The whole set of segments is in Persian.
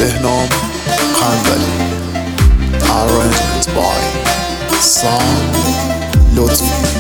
بهنام قندلی. Arranged by Sam لطفی.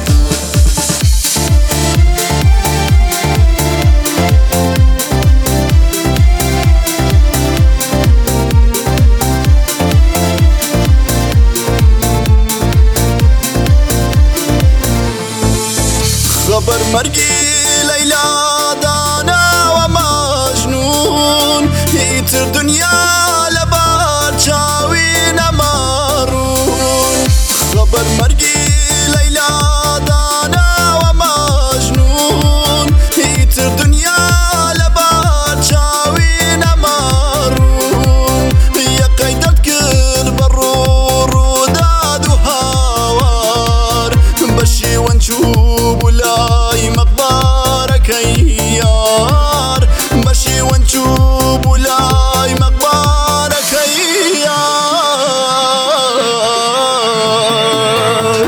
خبر مرگی لیلا دانا و مجنون هیتر دنیا لبار چاوی نمارون. خبر مرگی لیلا دانا و مجنون هیتر دنیا لبار چاوی نمارون. یا قیدت کر برو رو داد و هاوار بشی ونشوب ولاي مقبارك يار بشي ونشوب ولاي مقبارك يار.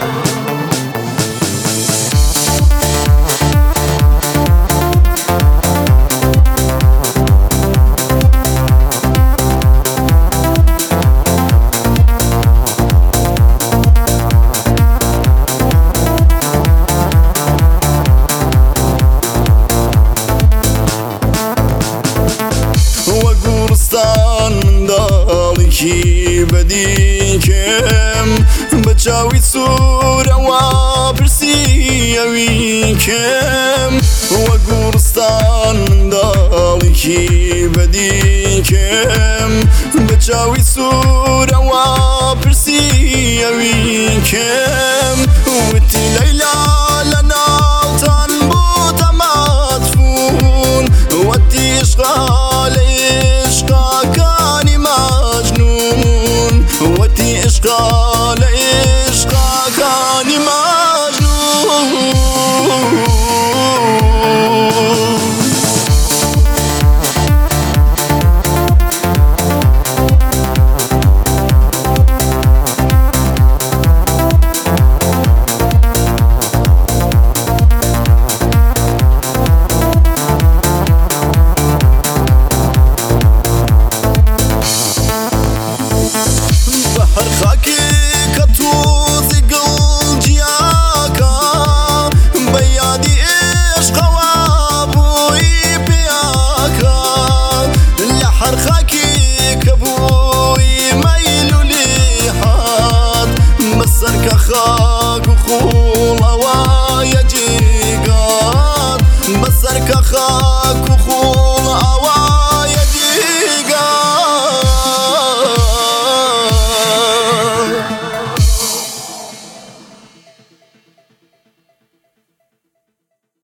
من داڵێکی بەدیکەم بە چاوی سوورەوە پرسیەوی کەم وە گوڕستان منداڵێکی بەدیکەم بە چاوی سوورەوە پرسیەوی کەم وتی لەیلا لە ناوتان بوو تەماتفون وەتی عشقا عشقا لعشقا كاني مجنون. بحر خاكي كتوزي قلجياكا بيادي عشق وابوي بياكا. لحر خاكي كبوي ميلو ليحات مسرك خاك وخول هوايا جيقات مسرك خاك